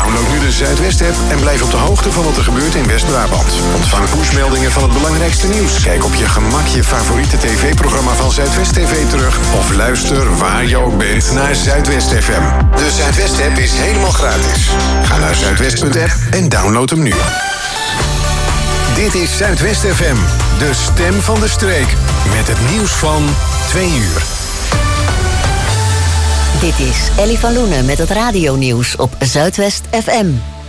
Download nu de Zuidwest-app en blijf op de hoogte van wat er gebeurt in West-Brabant. Ontvang pushmeldingen van het belangrijkste nieuws. Kijk op je gemak je favoriete tv-programma van Zuidwest TV terug. Of luister waar je ook bent naar Zuidwest FM. De Zuidwest-app is helemaal gratis. Ga naar zuidwest.app en download hem nu. Dit is Zuidwest FM, de stem van de streek. Met het nieuws van 2 uur. Dit is Ellie van Loenen met het radionieuws op Zuidwest FM.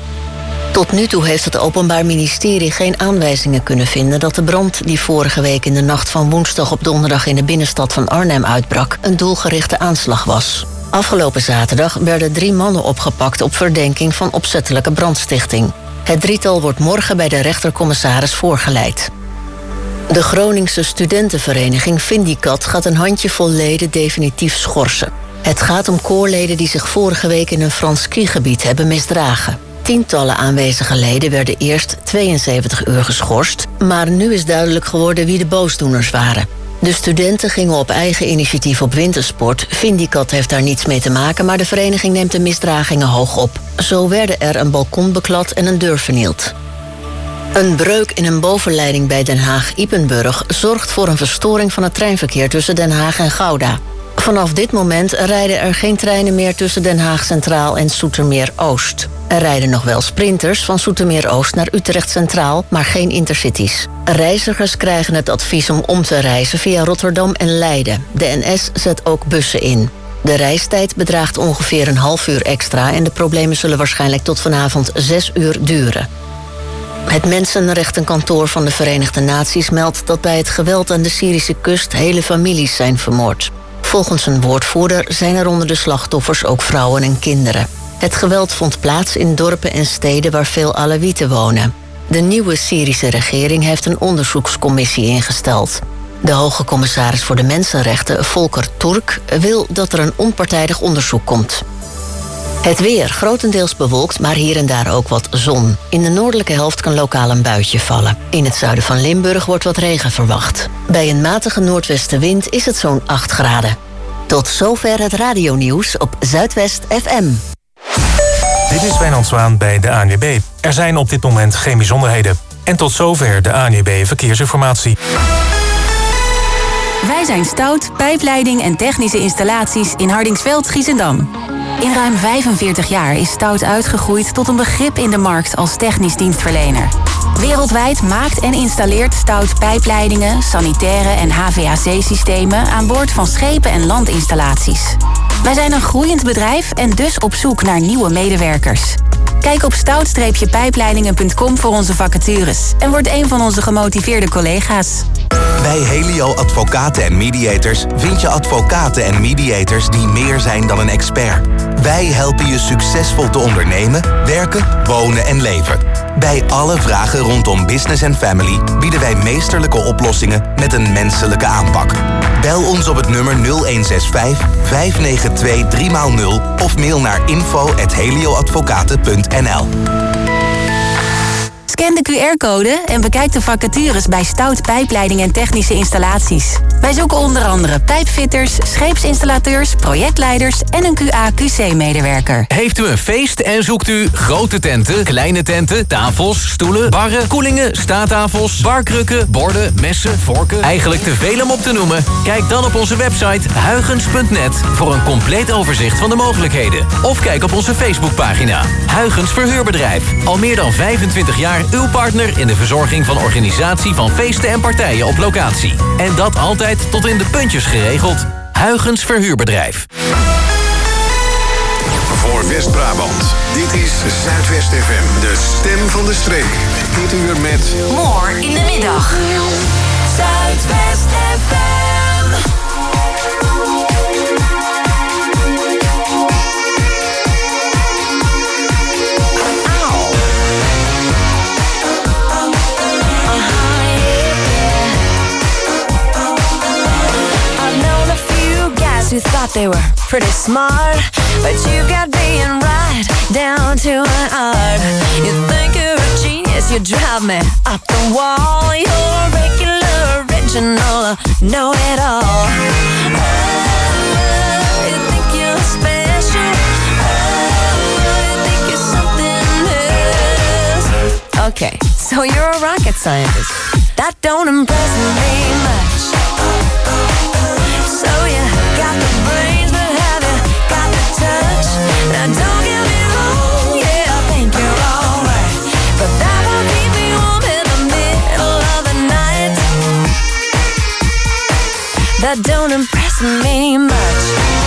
Tot nu toe heeft het Openbaar Ministerie geen aanwijzingen kunnen vinden dat de brand die vorige week in de nacht van woensdag op donderdag in de binnenstad van Arnhem uitbrak een doelgerichte aanslag was. Afgelopen zaterdag werden 3 mannen opgepakt op verdenking van opzettelijke brandstichting. Het drietal wordt morgen bij de rechtercommissaris voorgeleid. De Groningse studentenvereniging Vindicat gaat een handjevol leden definitief schorsen. Het gaat om koorleden die zich vorige week in een Frans skigebied hebben misdragen. Tientallen aanwezige leden werden eerst 72 uur geschorst, maar nu is duidelijk geworden wie de boosdoeners waren. De studenten gingen op eigen initiatief op wintersport. Vindicat heeft daar niets mee te maken, maar de vereniging neemt de misdragingen hoog op. Zo werden er een balkon beklad en een deur vernield. Een breuk in een bovenleiding bij Den Haag-Ypenburg zorgt voor een verstoring van het treinverkeer tussen Den Haag en Gouda. Vanaf dit moment rijden er geen treinen meer tussen Den Haag Centraal en Soetermeer Oost. Er rijden nog wel sprinters van Soetermeer Oost naar Utrecht Centraal, maar geen intercities. Reizigers krijgen het advies om te reizen via Rotterdam en Leiden. De NS zet ook bussen in. De reistijd bedraagt ongeveer een half uur extra en de problemen zullen waarschijnlijk tot vanavond 6 uur duren. Het Mensenrechtenkantoor van de Verenigde Naties meldt dat bij het geweld aan de Syrische kust hele families zijn vermoord. Volgens een woordvoerder zijn er onder de slachtoffers ook vrouwen en kinderen. Het geweld vond plaats in dorpen en steden waar veel Alawieten wonen. De nieuwe Syrische regering heeft een onderzoekscommissie ingesteld. De hoge commissaris voor de mensenrechten, Volker Turk, wil dat er een onpartijdig onderzoek komt. Het weer, grotendeels bewolkt, maar hier en daar ook wat zon. In de noordelijke helft kan lokaal een buitje vallen. In het zuiden van Limburg wordt wat regen verwacht. Bij een matige noordwestenwind is het zo'n 8 graden. Tot zover het radionieuws op Zuidwest FM. Dit is Wijnand Zwaan bij de ANWB. Er zijn op dit moment geen bijzonderheden. En tot zover de ANWB Verkeersinformatie. Wij zijn Stout, pijpleiding en technische installaties in Hardingsveld, Giessendam. In ruim 45 jaar is Stout uitgegroeid tot een begrip in de markt als technisch dienstverlener. Wereldwijd maakt en installeert Stout pijpleidingen, sanitaire en HVAC-systemen aan boord van schepen en landinstallaties. Wij zijn een groeiend bedrijf en dus op zoek naar nieuwe medewerkers. Kijk op stout-pijpleidingen.com voor onze vacatures en word een van onze gemotiveerde collega's. Bij Helio Advocaten en Mediators vind je advocaten en mediators die meer zijn dan een expert. Wij helpen je succesvol te ondernemen, werken, wonen en leven. Bij alle vragen rondom business en family bieden wij meesterlijke oplossingen met een menselijke aanpak. Bel ons op het nummer 0165 592 3x0 of mail naar info@helioadvocaten.nl. Scan de QR-code en bekijk de vacatures bij Stout Pijpleiding en Technische Installaties. Wij zoeken onder andere pijpfitters, scheepsinstallateurs, projectleiders en een QA/QC-medewerker. Heeft u een feest en zoekt u grote tenten, kleine tenten, tafels, stoelen, barren, koelingen, staattafels, barkrukken, borden, messen, vorken? Eigenlijk te veel om op te noemen? Kijk dan op onze website huygens.net voor een compleet overzicht van de mogelijkheden. Of kijk op onze Facebookpagina. Huygens Verhuurbedrijf. Al meer dan 25 jaar uw partner in de verzorging van organisatie van feesten en partijen op locatie. En dat altijd tot in de puntjes geregeld. Huygens Verhuurbedrijf. Voor West-Brabant, dit is Zuidwest FM, de stem van de streek. Dit uur met... More in de middag. Zuidwest FM. Who thought they were pretty smart, but you got being right down to an art. You think you're a genius, you drive me up the wall. You're regular, original, know it all. Oh, you think you're special. Oh, you think you're something Okay, so you're a rocket scientist. That don't impress me much. So you got the brains, but have you got the touch? Now don't get me wrong, yeah, I think you're alright, but that won't keep me warm in the middle of the night. That don't impress me much.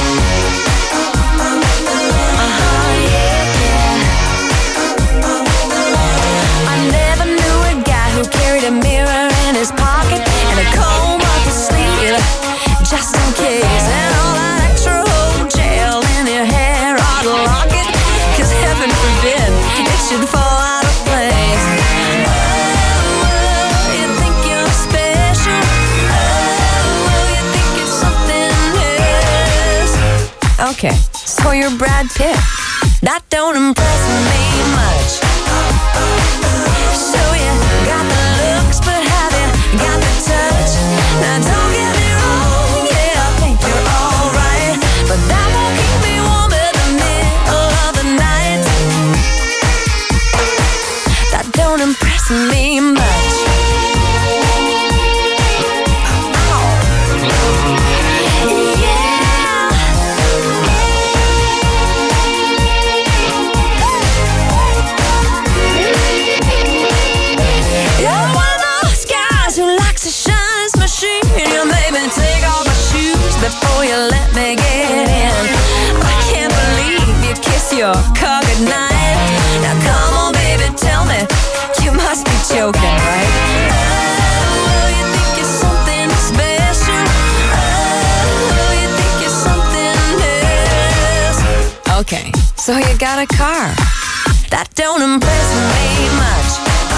Carried a mirror in his pocket and a comb up his sleeve, just in case. And all that extra old gel in your hair ought to lock it, 'cause heaven forbid it should fall out of place. Oh, you think you're special? Oh, you think it's something else? Okay, so you're Brad Pitt. That don't impress me much. So you got the looks, but have you got the touch? Now don't get me wrong, yeah, I think you're alright, but that won't keep me warm in the middle of the night. That don't impress me much. Before you let me get in, I can't believe you kiss your car goodnight. Now come on, baby, tell me, you must be joking, right? Oh, you think you're something special? Oh, you think you're something else? Okay, so you got a car. That don't impress me much.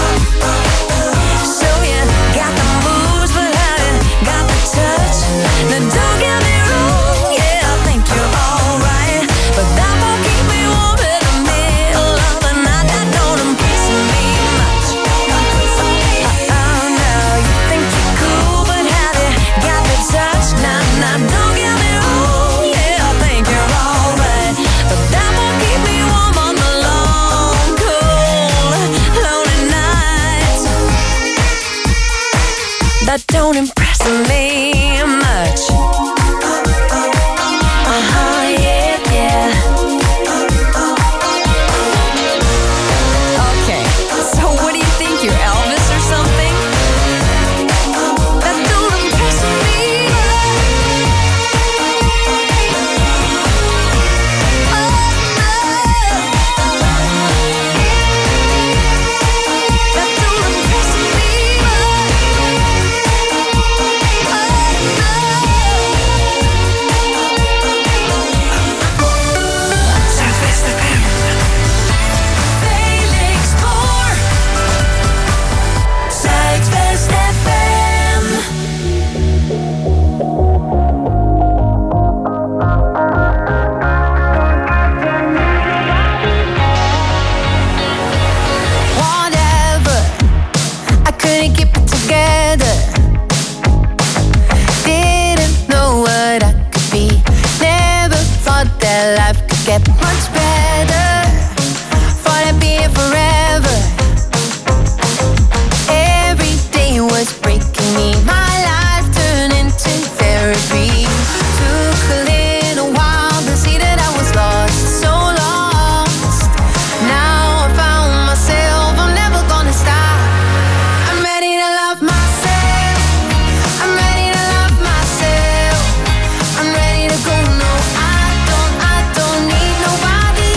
So you got the moves, but have you got the touch? Now don't get me wrong, yeah, I think you're alright, but that won't keep me warm in the middle of the night. That don't impress me much. Oh no, you think you're cool, but have you got the touch? Now don't get me wrong, yeah, I think you're alright, but that won't keep me warm on the long, cold, lonely nights. That don't impress me much. Yeah, yeah. Okay, so what do you think, you're Elvis or something? That don't impress me. That don't impress me. Get much better, thought I'd be here forever. Every day was breaking me, my life turned into therapy. Took a little while to see that I was lost, so lost. Now I found myself, I'm never gonna stop. I'm ready to love myself, I'm ready to love myself. I'm ready to go, no, I don't need nobody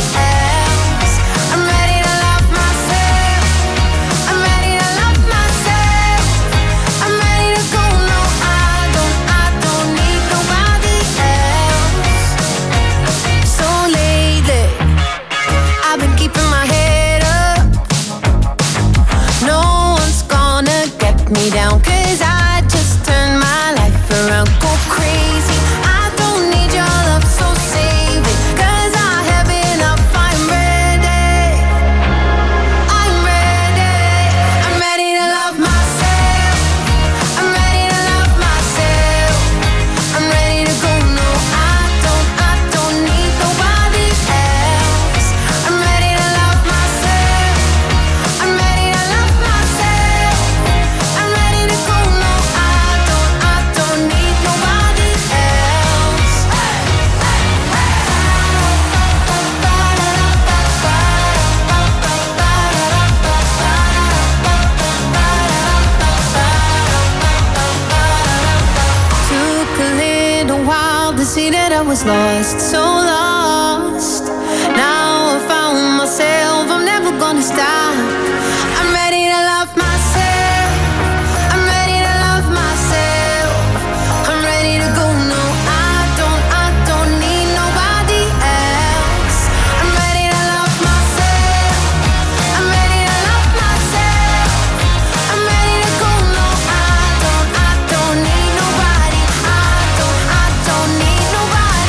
was lost, so lost. Now I found myself, I'm never gonna stop. I'm ready to love myself. I'm ready to love myself. I'm ready to go. No, I don't need nobody else. I'm ready to love myself. I'm ready to love myself. I'm ready to go. No, I don't need nobody. I don't need nobody.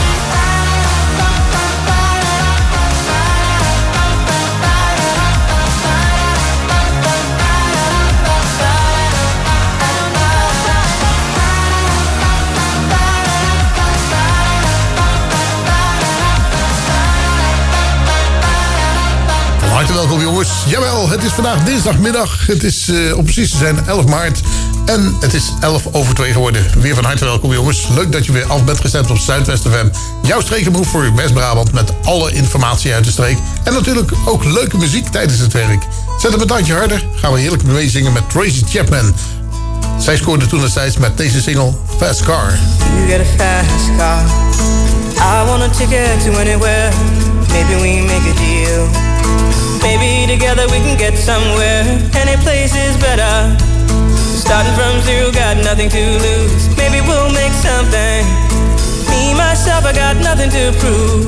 Hartelijk welkom jongens. Jawel, het is vandaag dinsdagmiddag. Het is om precies te zijn 11 maart. En het is 11:02 geworden. Weer van harte welkom jongens. Leuk dat je weer af bent gestemd op Zuidwest FM. Jouw streekenproef voor West-Brabant met alle informatie uit de streek. En natuurlijk ook leuke muziek tijdens het werk. Zet hem een tandje harder. Gaan we heerlijk mee zingen met Tracy Chapman. Zij scoorde toen destijds met deze single Fast Car. You get a fast car. I want a ticket to anywhere. Maybe we make a deal. Maybe together we can get somewhere. Any place is better. Starting from zero, got nothing to lose. Maybe we'll make something. Me, myself, I got nothing to prove.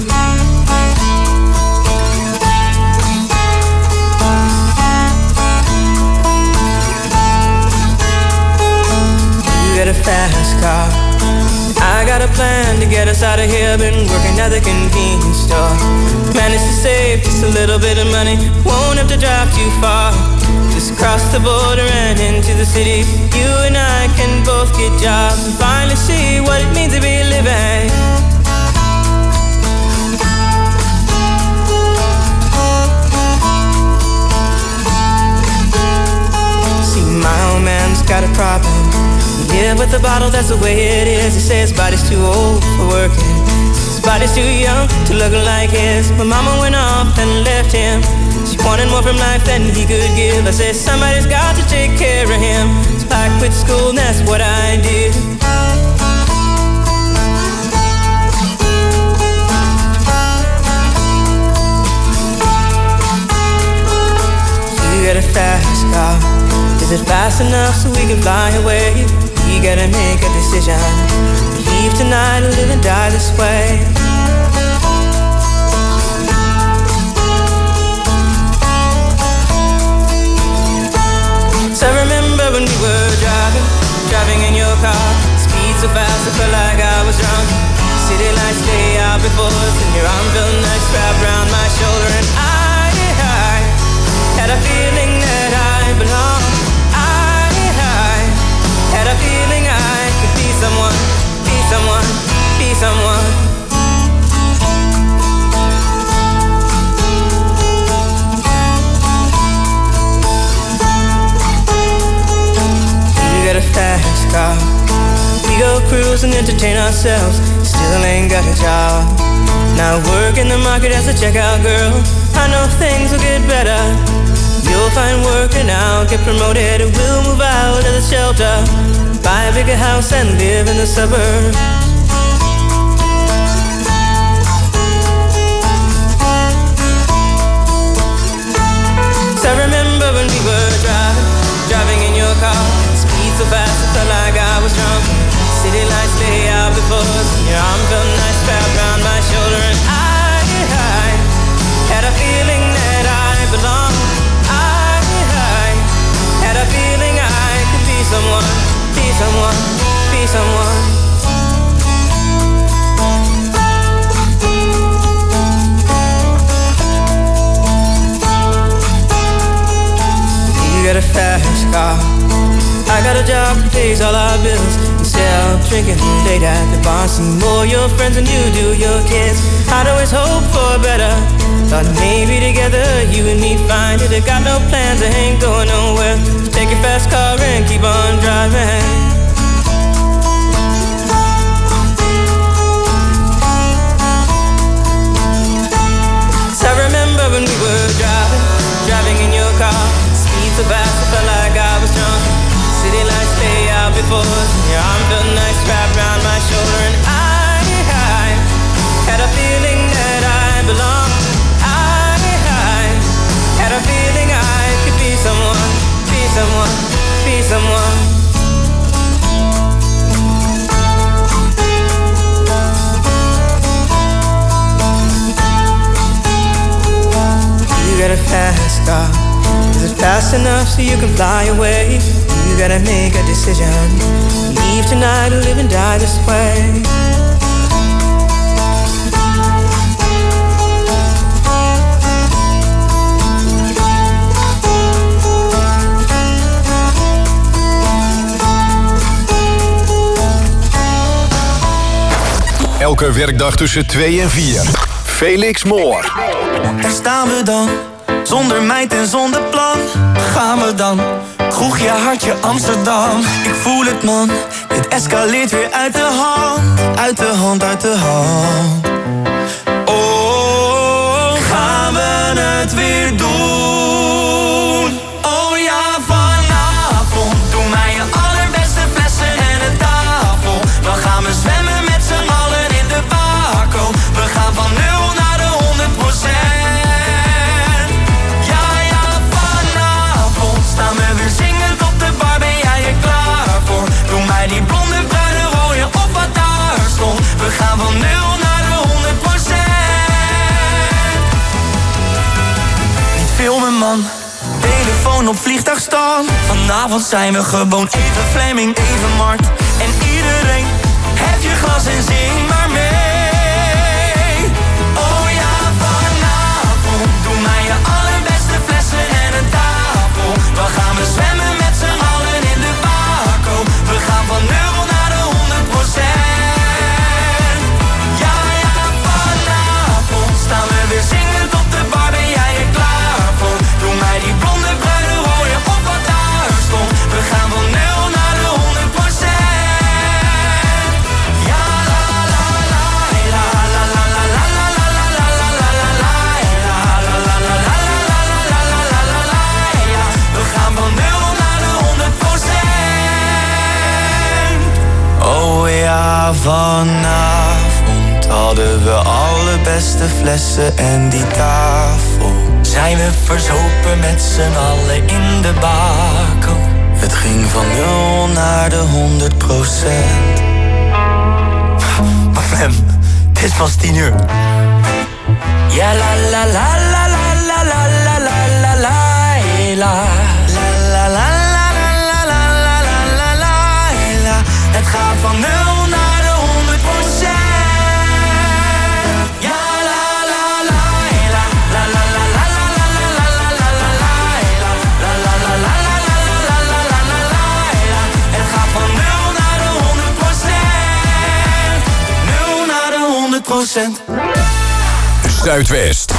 You get a fast car. I got a plan to get us out of here. Been working at the convenience store. Managed to save just a little bit of money. Won't have to drive too far. Just cross the border and into the city. You and I can both get jobs and finally see what it means to be living. See, my old man's got a problem. Yeah, with the bottle, that's the way it is. He says his body's too old for working. His body's too young to look like his. My mama went off and left him. She wanted more from life than he could give. I said somebody's got to take care of him. So I quit school and that's what I did. You get a fast car. Is it fast enough so we can fly away? You gotta make a decision. Leave tonight or live and die this way. So I remember when we were driving in your car. Speed so fast I felt like I was drunk. City lights lay out before us and your arm felt nice wrapped around my shoulder. And I had a feeling that I belonged. Had a feeling I could be someone, be someone, be someone. You got a fast car. We go cruise and entertain ourselves. Still ain't got a job. Now work in the market as a checkout girl. I know things will get better. You'll find work and I'll get promoted. We'll move out of the shelter, buy a bigger house and live in the suburbs. So I remember when we were driving in your car. Speed so fast I felt like I was drunk. City lights lay out before us and your arm felt nice wrapped around my shoulder. And I had a feeling that I belonged. Had a feeling I could be someone, be someone, be someone. You got a fast car. I got a job that pays all our bills. Instead of drinking late at the bar, see more your friends than you do your kids. I'd always hope for better. Thought maybe together you and me find it. I got no plans, I ain't going nowhere. So take your fast car and keep on driving. So I remember when we were driving in your car. Speed so fast I felt like I was drunk. City lights lay out before us and your arm felt nice wrapped around my shoulder. And I stop? Is it fast enough so you can fly away? You gotta make a decision. Leave tonight or live and die this way. Elke werkdag tussen 2 en 4. Felix Moor. Daar staan we dan, zonder meid en zonder plan. Gaan we dan, kroegje hartje Amsterdam. Ik voel het man, dit escaleert weer uit de hand. Uit de hand, uit de hand. Oh, gaan we het weer doen? Oh ja, vanavond doen mij je allerbeste flessen en een tafel. Dan gaan we zwemmen met z'n allen in de bako. We gaan van 0 naar de 100%. Ja, ja, vanavond staan we weer zingend op de bar. Ben jij er klaar voor? Doe mij die blonde, bruine, rode of wat daar stond. We gaan van 0 naar de 100%. Niet filmen, man. Telefoon op vliegtuigstand. Vanavond zijn we gewoon even Fleming, even Mart. En iedereen, hef je glas en zing maar mee. Oh ja, vanavond doe mij je allerbeste flessen en een tafel. Dan gaan we zwemmen met z'n allen in de bako. We gaan van 0 naar de 100%. Ja, ja, vanavond staan we weer zingend op de bar. Ben jij er klaar voor? Doe mij die blonde, bruine, rode of wat daar stond. We gaan van 0 naar de 100%. Ja, la la la la la la la la la la la la la la la la la la. We gaan van 0 naar de 100%. Oh ja, vanavond hadden we alle beste flessen en die tafel. Zijn we verzopen met z'n allen in de bako. Het ging van 0 naar de 100%. Maar Flem, het is pas 10 uur. Ja la la la la la la la la la la la la la la la la la. Het gaat van 0 naar de 100%. Ja la la la la la la la la la la la la la la la la la la. Het gaat van 0 naar de 100%. 0 naar de 100%. Zuidwest.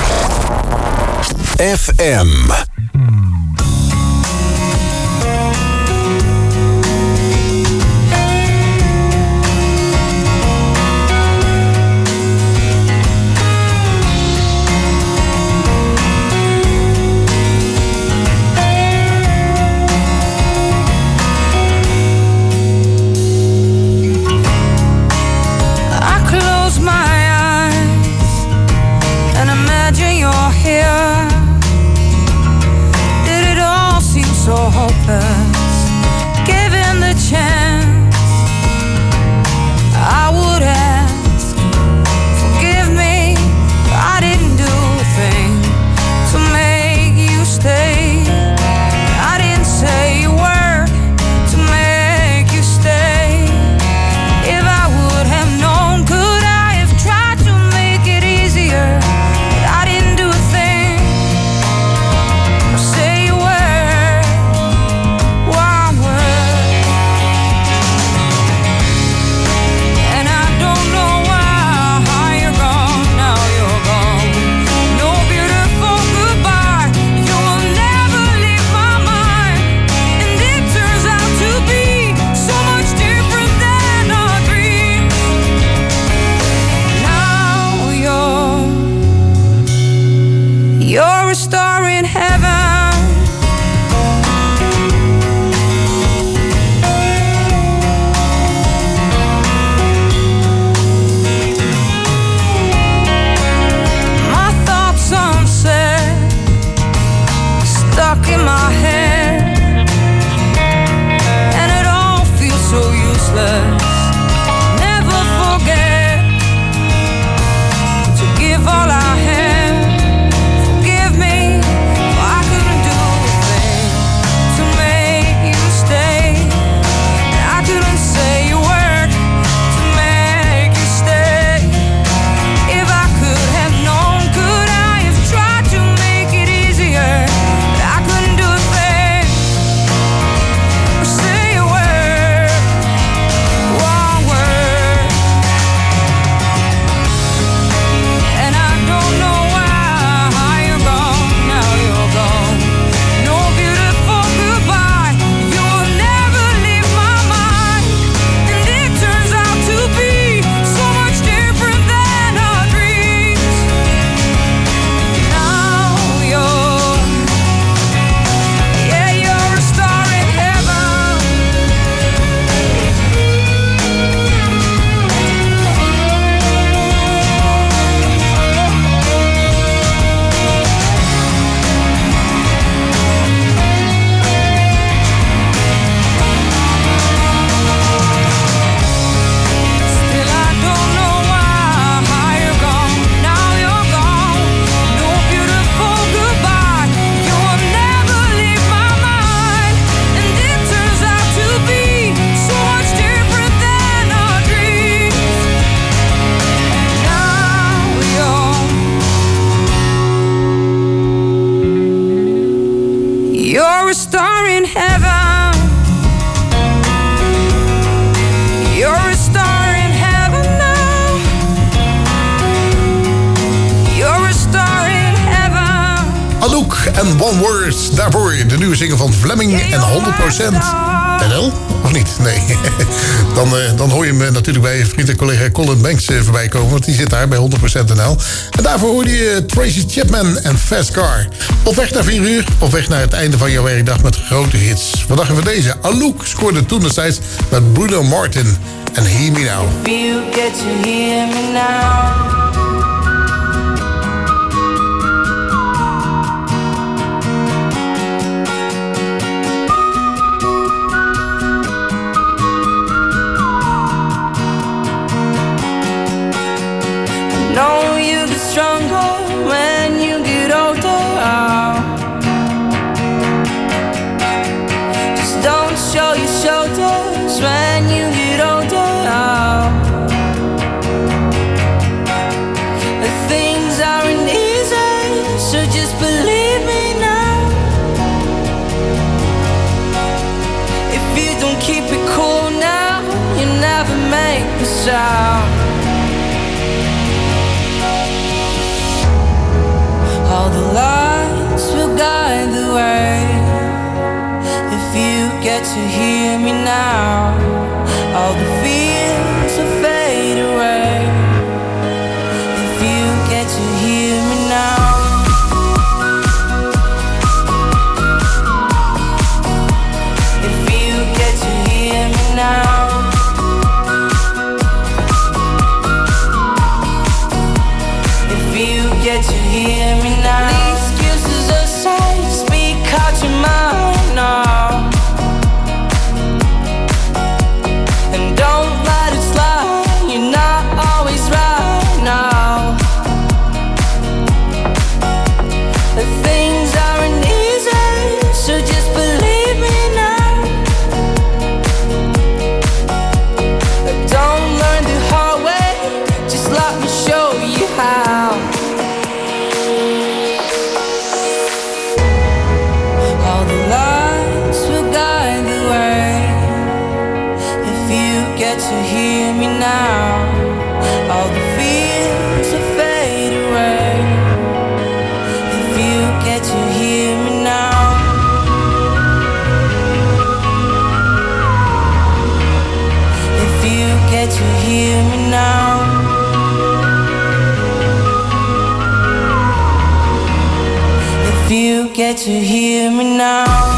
FM. I close my eyes and imagine you're here. Did it all seem so hopeless? Given the chance, I would ask, forgive me, I didn't do a thing to make you stay. I didn't say a word to make you stay. If I would have known, could I have tried to make it easier? But I didn't do a thing or say a word, one word. And I don't know why you're gone, now you're gone. No beautiful goodbye, you will never leave my mind. And it turns out to be so much different than our dreams. Now you're a star in heaven. My thoughts unsaid, stuck in my head, and it all feels so useless. Never forget to give all I have. Forgive me, en One Word. Daarvoor de nieuwe single van Fleming en 100% NL. Of niet? Nee. Dan hoor je hem natuurlijk bij je vriend en collega Colin Banks voorbij komen. Want die zit daar bij 100% NL. En daarvoor hoorde je Tracy Chapman en Fast Car. Op weg naar 4 uur. Op weg naar het einde van jouw werkdag met grote hits. Wat dacht je van deze? Alouk scoorde toen destijds met Bruno Martin en Hear Me Now. You get to hear me now. Know you get stronger when you get older. Just don't show your shoulders when you get older. The things aren't easy, so just believe me now. If you don't keep it cool now, you never make a sound. All the lights will guide the way. If you get to hear me now, all the fears will fade away. If you get to hear me now. If you get to hear me now. If you get to hear me now. The excuses aside, speak out your mind now. And don't let it slide, you're not always right now. The things aren't easy, so just believe me now. Don't learn the hard way, just let me show you how. All the lights will guide the way. If you get to hear me now, all the fears will fade away. If you get to hear me now. If you get to hear me now. If you get to hear me now.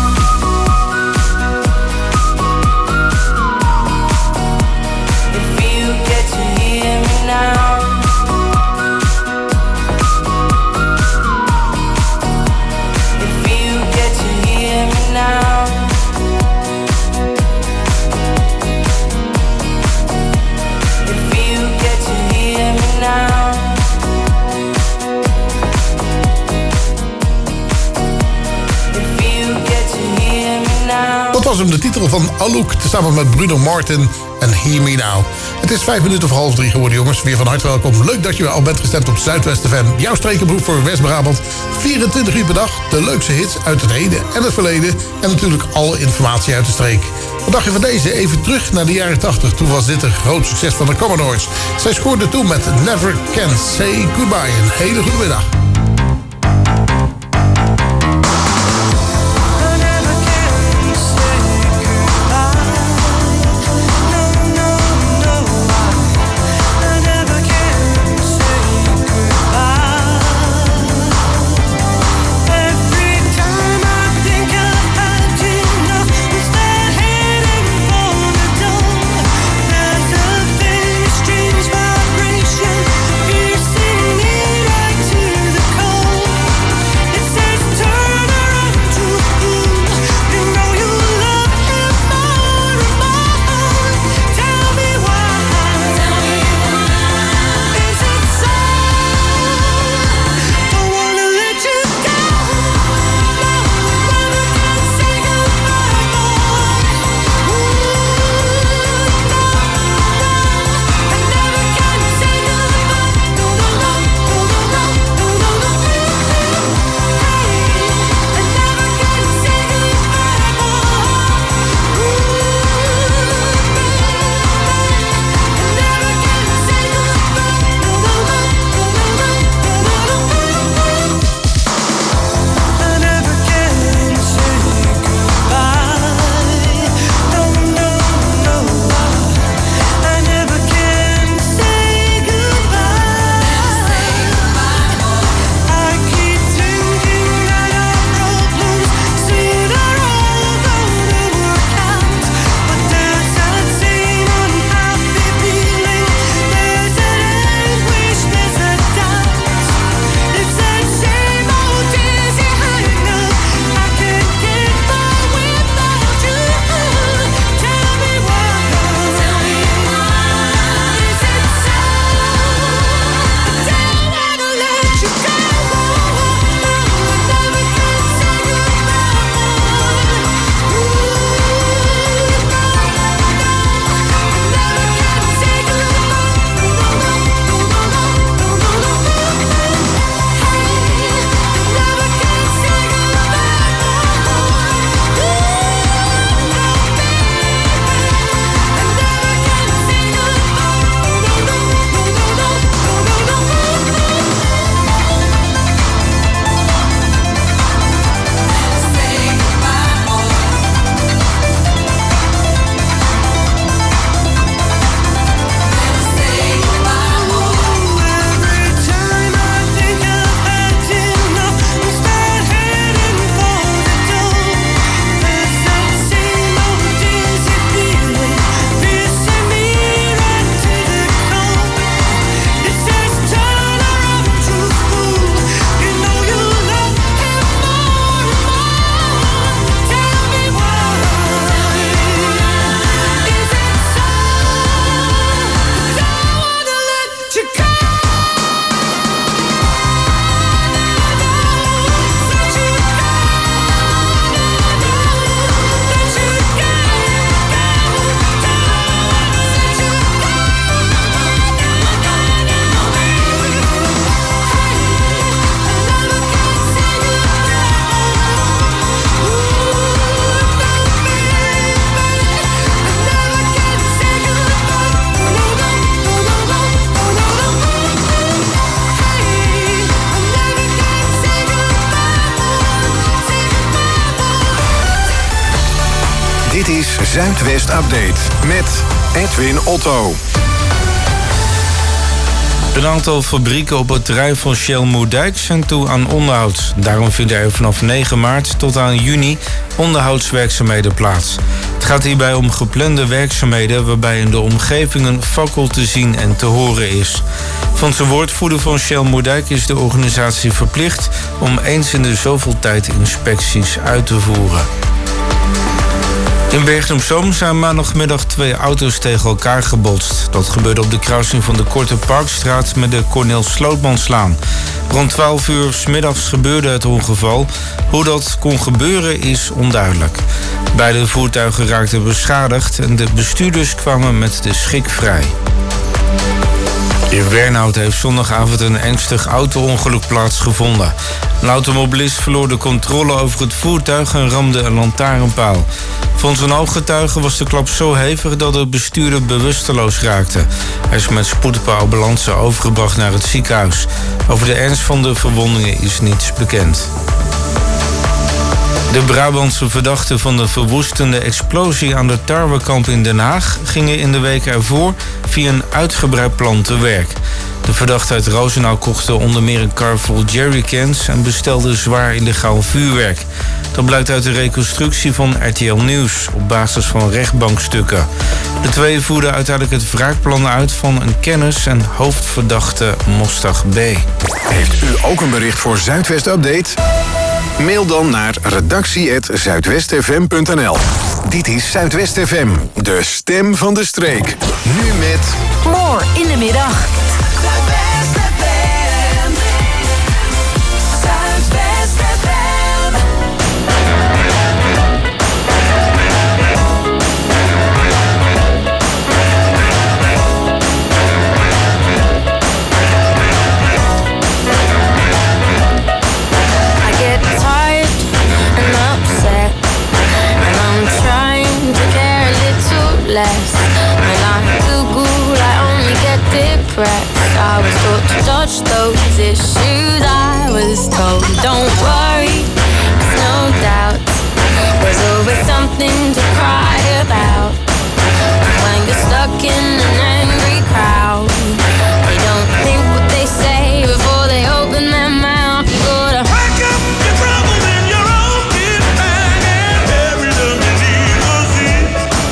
If you get to hear me now. If you get to hear me now. If you get to hear me now. Dat was hem, de titel van Alouk, samen met Bruno Martin en Hear Me Now. Het is 2:05 geworden, jongens. Weer van harte welkom. Leuk dat je al bent gestemd op Zuidwest FM. Jouw strekenbroek voor West-Brabant. 24 uur per dag. De leukste hits uit het heden en het verleden. En natuurlijk alle informatie uit de streek. Wat dacht je van deze? Even terug naar de jaren 80. Toen was dit een groot succes van de Commodores. Zij scoorde toen met Never Can Say Goodbye. Een hele goede middag. Strange vibration, piercing me right to the Dit is Zuidwest Update met Edwin Otto. Een aantal fabrieken op het terrein van Shell Moerdijk zijn toe aan onderhoud. Daarom vinden er vanaf 9 maart tot aan juni onderhoudswerkzaamheden plaats. Het gaat hierbij om geplande werkzaamheden waarbij in de omgeving een fakkel te zien en te horen is. Volgens een woordvoerder van Shell Moerdijk is de organisatie verplicht om eens in de zoveel tijd inspecties uit te voeren. In Bergen op Zoom zijn maandagmiddag 2 auto's tegen elkaar gebotst. Dat gebeurde op de kruising van de Korte Parkstraat met de Cornel Slootmanslaan. Rond 12 uur 's middags gebeurde het ongeval. Hoe dat kon gebeuren is onduidelijk. Beide voertuigen raakten beschadigd en de bestuurders kwamen met de schik vrij. In Wernhout heeft zondagavond een ernstig auto-ongeluk plaatsgevonden. Een automobilist verloor de controle over het voertuig en ramde een lantaarnpaal. Volgens een ooggetuige was de klap zo hevig dat de bestuurder bewusteloos raakte. Hij is met spoed per ambulance overgebracht naar het ziekenhuis. Over de ernst van de verwondingen is niets bekend. De Brabantse verdachten van de verwoestende explosie aan de tarwekamp in Den Haag gingen in de week ervoor via een uitgebreid plan te werk. De verdachten uit Roosendaal kochten onder meer een kar vol jerrycans en bestelden zwaar illegaal vuurwerk. Dat blijkt uit de reconstructie van RTL Nieuws op basis van rechtbankstukken. De twee voerden uiteindelijk het wraakplan uit van een kennis en hoofdverdachte Mostag B. Heeft u ook een bericht voor Zuidwest Update? Mail dan naar redactie@zuidwestfm.nl. Dit is Zuidwest FM, de stem van de streek. Nu met... More in de middag. Zuidwest FM. Zuidwest FM. I get tired and upset, and I'm trying to care a little less. When I Google, I only get depressed. I was taught to dodge those issues. I was told, don't worry, there's no doubt. There's always something to cry about. When you're stuck in an angry crowd, they don't think what they say before they open their mouth. You gotta pack up your troubles in your own kit bag and bury them beneath the sea.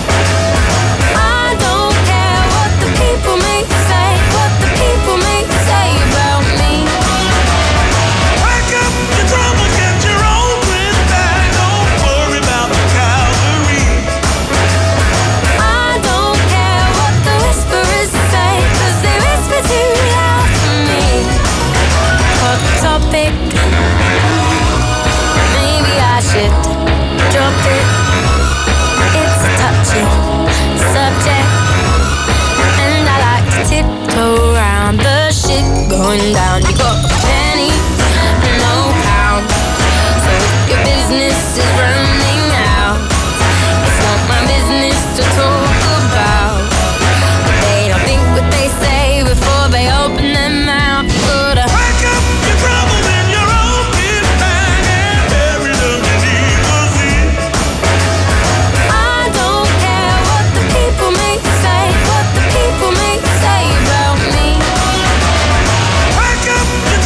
I don't care what the people may say, what the people may say about me. Pack up your troubles, get your own twist bag, don't worry about the cavalry. I don't care what the whisperers say, 'cause they whisper too loud for me. Hot topic, maybe I should drop it. It's a touchy subject, and I like to tiptoe around the shit going down. You got a penny, no pound, so if your business is running out, it's not my business to talk about. They don't think what they say before they open their mouth. You gotta pack up your troubles in your own kit bag and bury them beneath the sea. I don't care what the people may say, what the people may say about me. Pack up your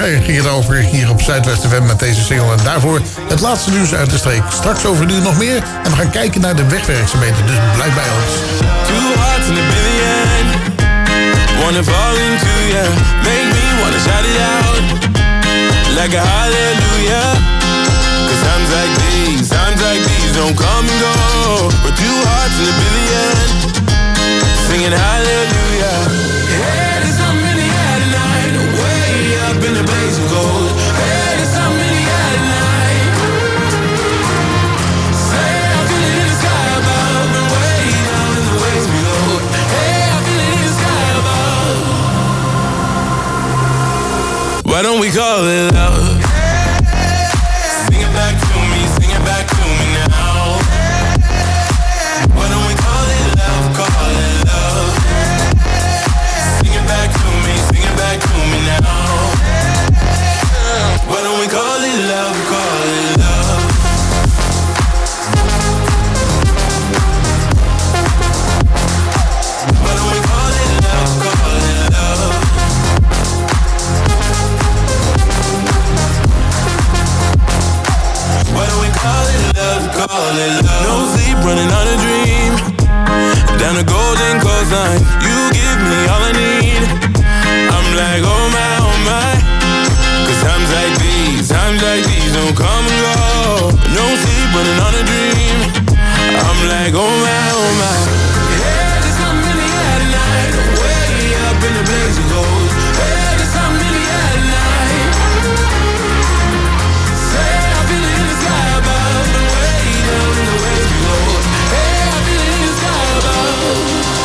Daar ging het over hier op Zuidwest FM met deze single. En daarvoor het laatste nieuws uit de streek. Straks over een uur nog meer. En we gaan kijken naar de wegwerkzaamheden. Dus blijf bij ons. Two hearts in a billion. Wanna fall into ya. Make me wanna shout it out. Like a hallelujah. Cause times like these don't come and go. But two hearts in a billion. Singing hallelujah. Hey, there's something in the air tonight. Way up in the blaze of gold. Hey, there's something in the air tonight. Say I feel it in the sky above and way down in the waves below. Hey, I feel it in the sky above. Why don't we call it love? Sing it back to me, sing it back to me now. Why don't we call it love, call it love? Sing it back to me, sing it back to me now. Why don't we call it love, call it love? Why don't we call it love, call it love? Why don't we call it love, call it love? No sleep, running on a dream. Down the golden coastline, you give me all I need. I'm like, oh my. Cause times like these don't come and go. No sleep, running on a dream. I'm like, oh my. Yeah, there's something in the air tonight. Way up in the blaze of gold. Yeah, there's something in the air tonight. Say I feel it in the sky above and way down in the waves below. Hey, I feel it in the sky above.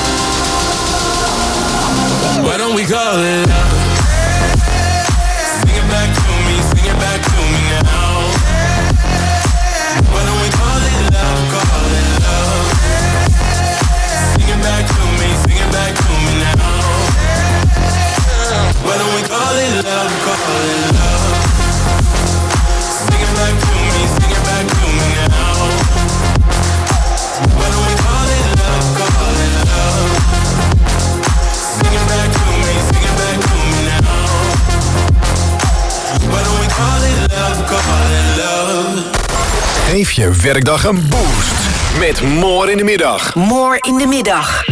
Why don't we call it love? Sing it back to me, sing it back to me now. Why don't we call it love, call it love? Sing it back to me, sing it back to me now. Why don't we call it love, call it love? Sing it back to me, sing it back to me now. Why don't we call it love, call it love? Sing it back to me, sing it back to me now. Why don't we call it love, call it love? Geef je werkdag een boost met More in de Middag. More in de Middag.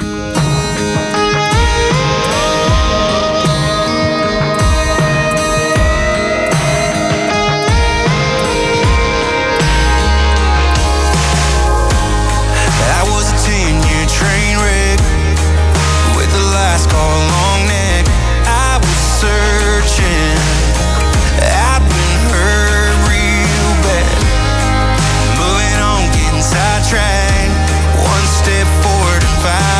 I was a 10-year train wreck with the last call long neck. I was searching, I'd been hurt real bad. Moving on, getting sidetracked. One step forward and 5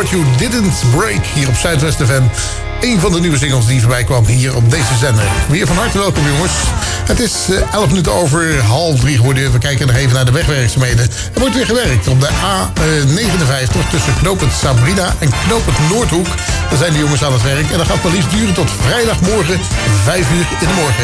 What You Didn't Break hier op Zuidwest FM. Een van de nieuwe singles die voorbij kwam hier op deze zender. Weer van harte welkom, jongens. Het is 11 minuten over 2:30 geworden. We kijken nog even naar de wegwerkzaamheden. Er wordt weer gewerkt op de A59 tussen knooppunt Sabrina en knooppunt Noordhoek. Daar zijn de jongens aan het werk. En dat gaat maar liefst duren tot vrijdagmorgen 5 uur in de morgen.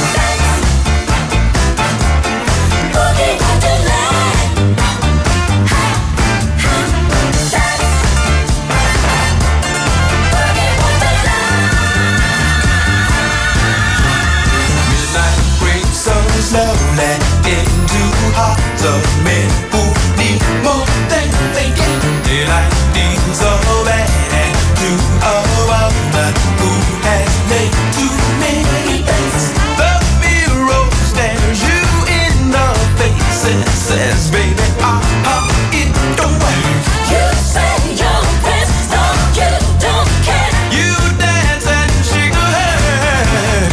Slowly into hearts of men who need more than they get. Daylight needs so bad, and to a woman who has made too many things. The mirror stares you in the face and says, baby, it don't work. You say your best, no, you don't care. You dance and shake your head.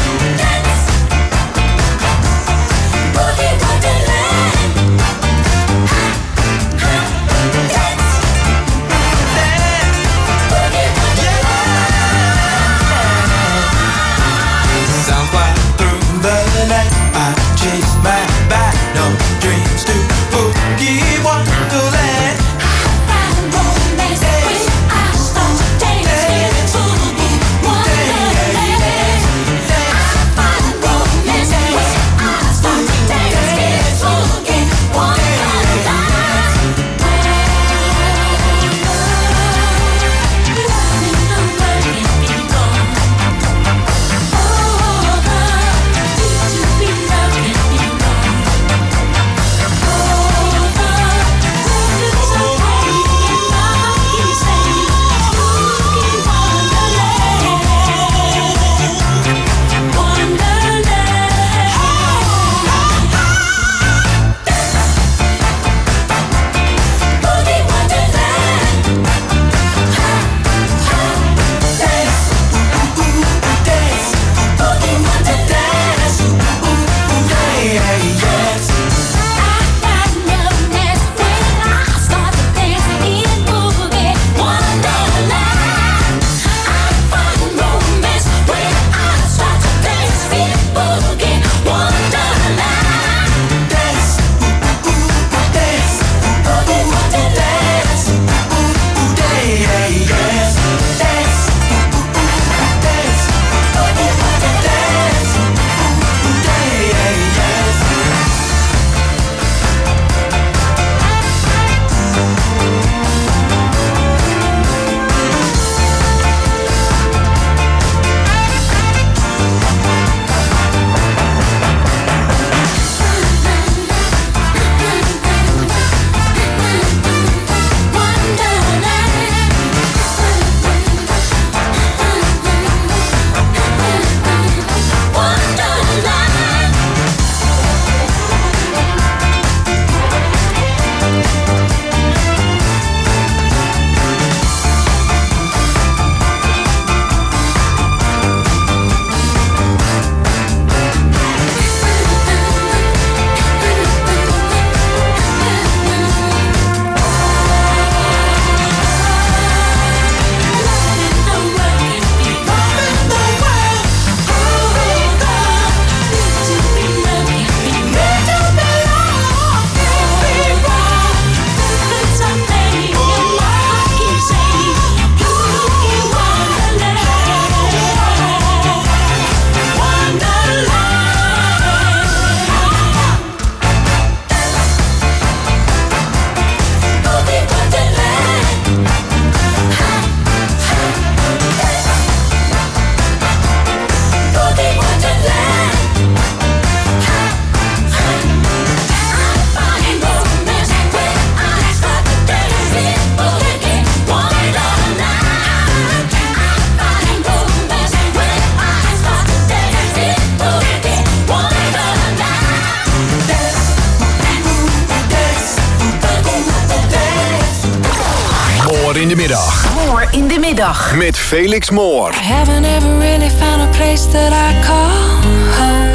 in de middag. Moore in de middag. Met Felix Moore. I haven't ever really found a place that I call home.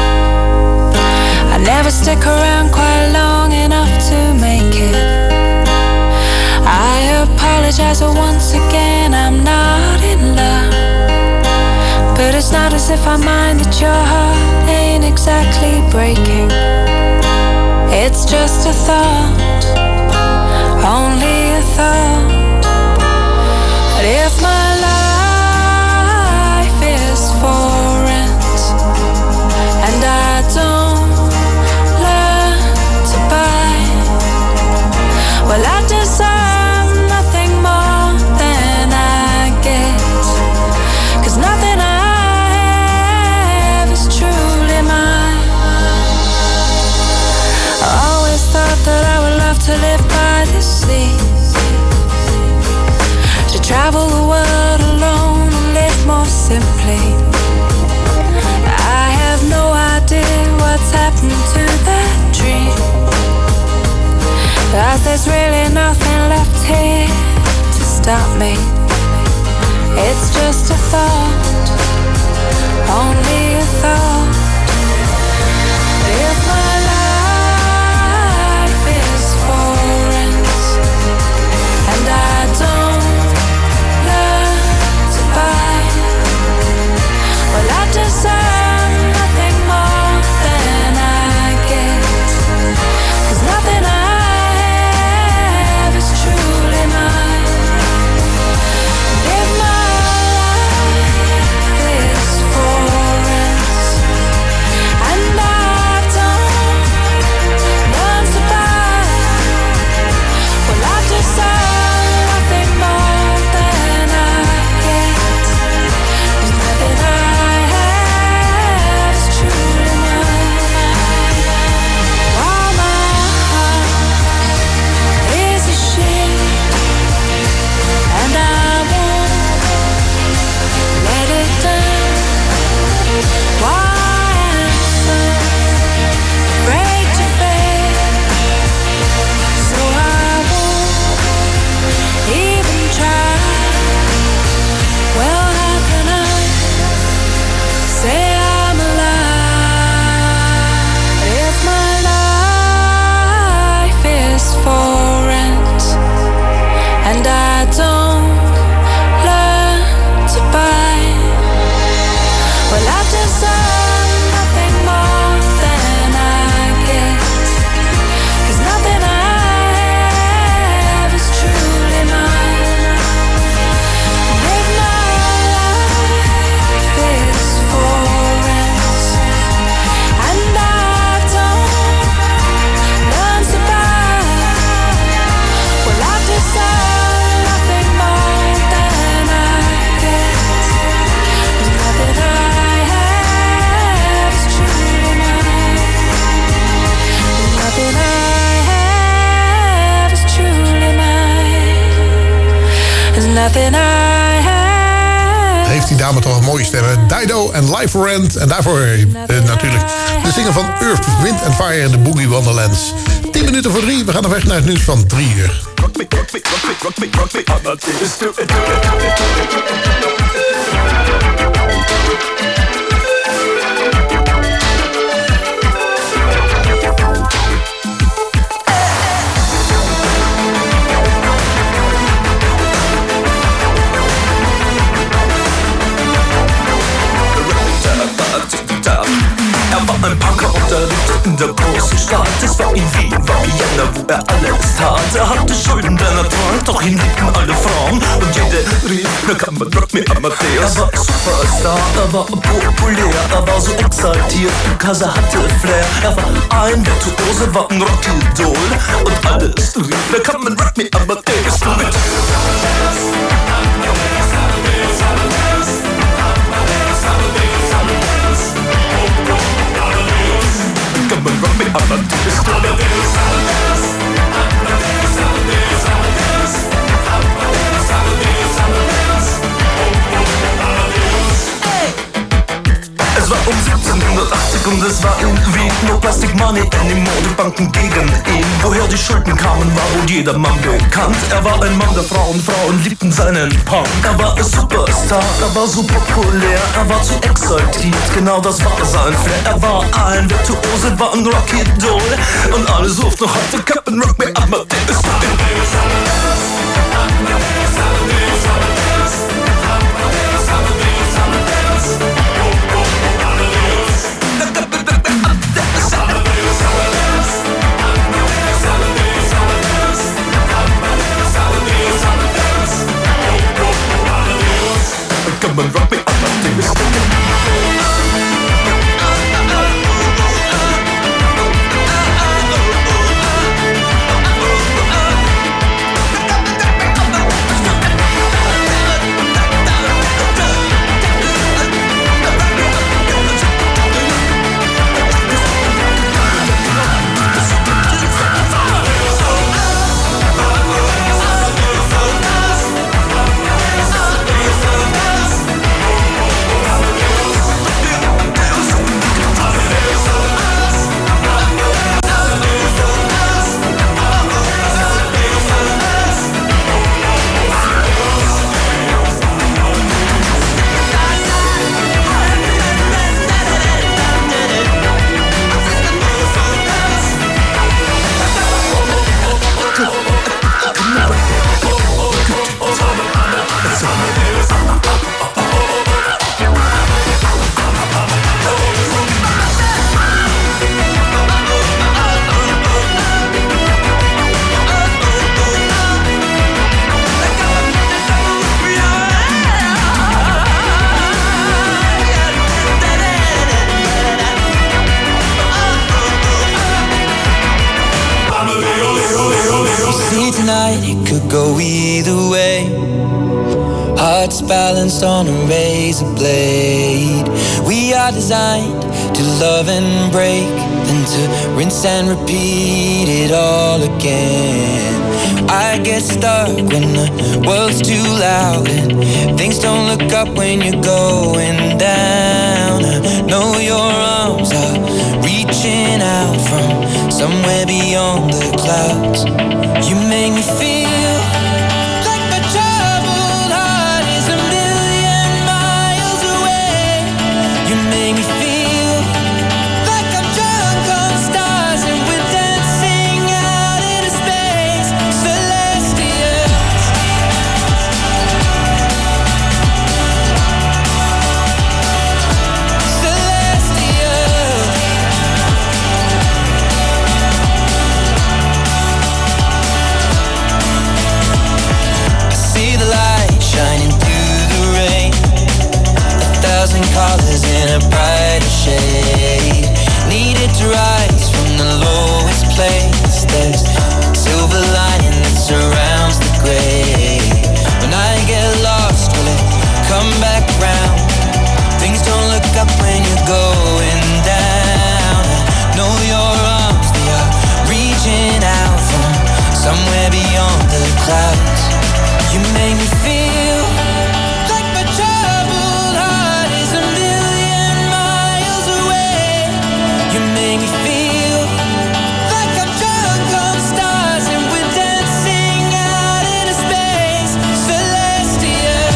I never stick around quite long enough to make it. I apologize apologize once again, I'm not in love. But it's not as if I mind that your heart ain't exactly breaking. It's just a thought, only a thought. But if my life is for rent and I don't learn to buy, well, I deserve nothing more than I get. 'Cause nothing I have is truly mine. I always thought that I would love to live by the sea, to travel the world alone and live more simply. I have no idea what's happened to that dream, 'cause there's really nothing left here to stop me. It's just a thought, only a thought. If my life is for rent and I don't learn to buy, well, I deserve nothing more than I get. 'Cause nothing I have is truly mine. If my life is for rent and I don't learn to buy, well, I deserve nothing more than I get. 'Cause nothing I have is truly mine. While my heart is a ship and I won't let it down. Why am I afraid to fail? So I won't even try. Well, how can I say I'm alive if my life is for rent and I don't learn to buy? Well, I deserve nothing more than I get. 'Cause nothing I have is truly mine. If my life is for rent and I don't learn to buy, well, I deserve nothing more than I get. 'Cause nothing I have is truly mine. Nothing I have is truly mine. There's nothing I have. Heeft die dame toch een mooie stemmen. Dido en Live for Rent. En daarvoor natuurlijk de zinger van Earth, Wind and Fire en de Boogie Wonderlands. 10 minuten voor 3. We gaan op weg naar het nieuws van 3 uur. Rock me, rock me, rock me, rock me, rock me. I'm not this do it. Er war ein Punker und er lebte in der großen Stadt. Es war in Wien, war Vienna, wo er alles tat. Er hatte Schulden, denn er trank, doch ihn liebten alle Frauen. Und jede rief, na kann man Rock me Amadeus. Er war Superstar, er war populär, er war so exaltiert, because er hatte Flair. Er war ein Virtuose, war ein Rockidol. Und alles rief, na kann man Rock me Amadeus. Du mit Come and rock me, Amadeus. Es war um 1780 und es war in Wien. No Plastic Money anymore, die Banken gegen ihn. Woher die Schulden kamen, war wohl jedermann bekannt. Er war ein Mann der Frauen, Frauen liebten seinen Punk. Er war ein Superstar, er war so populär, er war zu exaltiert, genau das war sein Flair. Er war ein Virtuose, war ein Rockidol. Und alle suchten noch heute Captain Rock me Amadeus. come and rub it up until it's balanced on a razor blade. We are designed to love and break, then to rinse and repeat it all again. I get stuck when the world's too loud and things don't look up when you're going down. I know your arms are reaching out from somewhere beyond the clouds. You make me feel colors in a brighter shade, needed to rise from the lowest place. There's silver lining that surrounds the gray. When I get lost, will it come back round? Things don't look up when you're going down. I know your arms, they are reaching out from somewhere beyond the clouds. You make me feel like my troubled heart is a million miles away. You make me feel like I'm drunk on stars and we're dancing out into space. Celestial.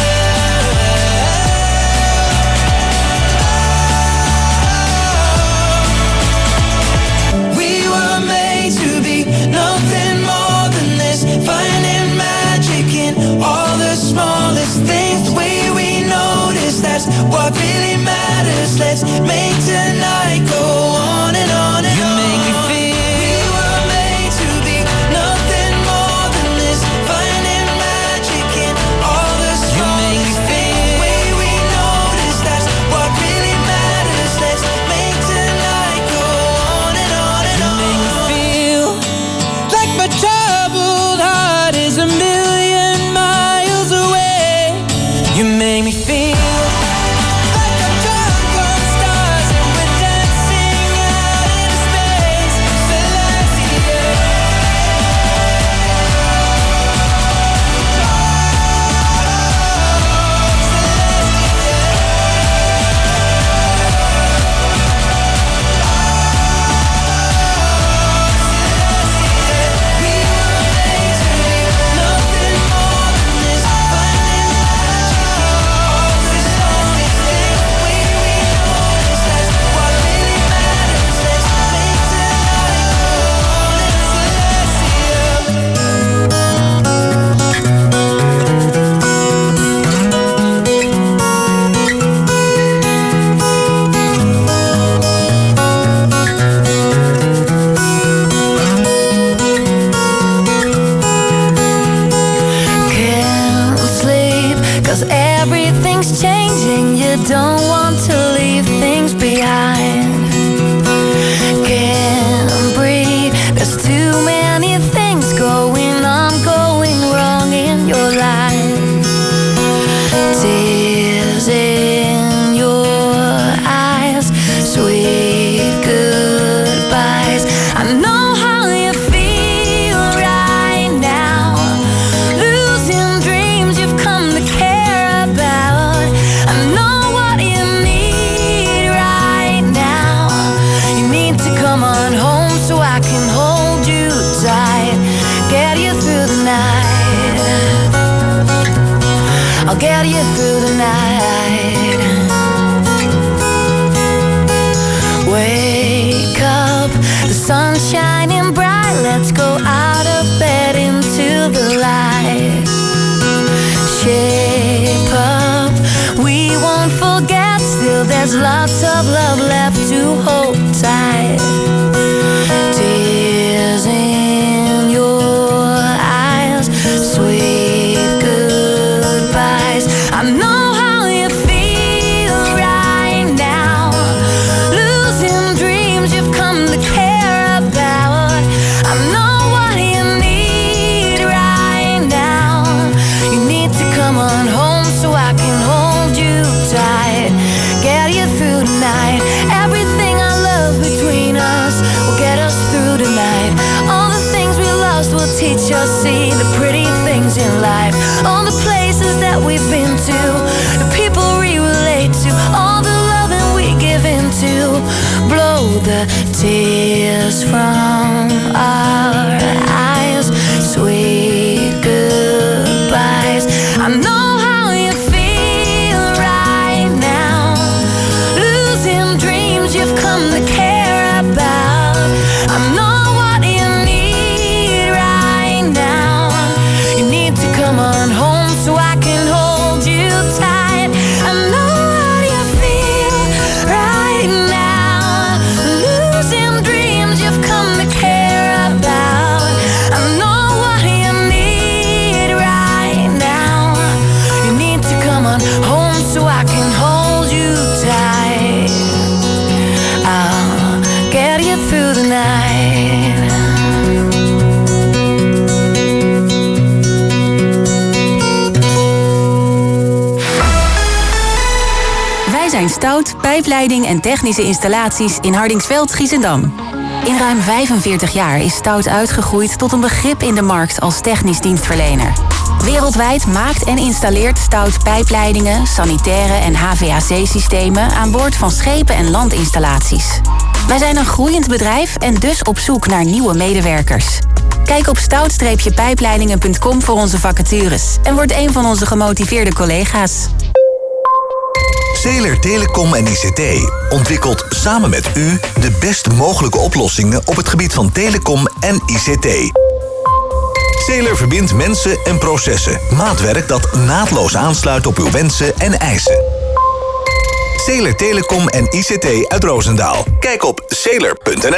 Celestial. I can hold you tight, get you through the night. I'll get you through the night. Wake up, the sun's shining bright. Let's go out of bed into the light. Shape up, we won't forget. Still there's lots of love left to hold tight. Tears in your eyes, sweet goodbyes. I know how you feel right now, losing dreams you've come to care about. I know what you need right now. You need to come on home so I can hold you tight, get you through the night. Everything I love between us will get us through the night. All the things we lost will teach us, see the pretty things in life. All the places that we've been to, the people we relate to, all the loving we give into. Blow the tears from our eyes, sweet goodbyes. I know how you feel right now, losing dreams you've come to care about. I know what you need right now. You need to come on home so I can hold you tight. I know how you feel right now, losing dreams you've come to care about. I know what you need right now. You need to come on home so I can hold you tight. I'll get you through the night. Wij zijn Stout, pijpleiding en technische installaties in Hardingsveld, Giessendam. In ruim 45 jaar is Stout uitgegroeid tot een begrip in de markt als technisch dienstverlener. Wereldwijd maakt en installeert Stout pijpleidingen, sanitaire en HVAC-systemen aan boord van schepen en landinstallaties. Wij zijn een groeiend bedrijf en dus op zoek naar nieuwe medewerkers. Kijk op stout-pijpleidingen.com voor onze vacatures en word een van onze gemotiveerde collega's. Zeeler Telecom en ICT ontwikkelt samen met u de best mogelijke oplossingen op het gebied van telecom en ICT. Zeeler verbindt mensen en processen. Maatwerk dat naadloos aansluit op uw wensen en eisen. Zeeler Telecom en ICT uit Roosendaal. Kijk op zeeler.nl.